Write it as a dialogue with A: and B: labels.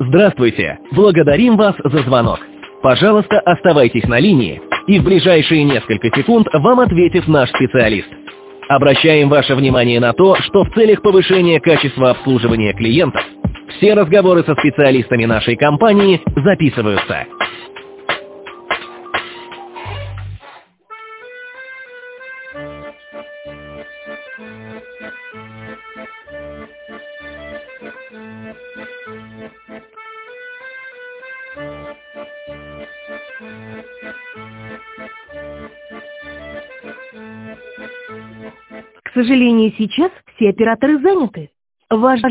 A: Здравствуйте! Благодарим вас за звонок. Пожалуйста, оставайтесь на линии, и в ближайшие несколько секунд вам ответит наш специалист. Обращаем ваше внимание на то, что в целях повышения качества обслуживания клиентов все разговоры со специалистами нашей компании записываются.
B: К сожалению, сейчас все операторы заняты. Ваш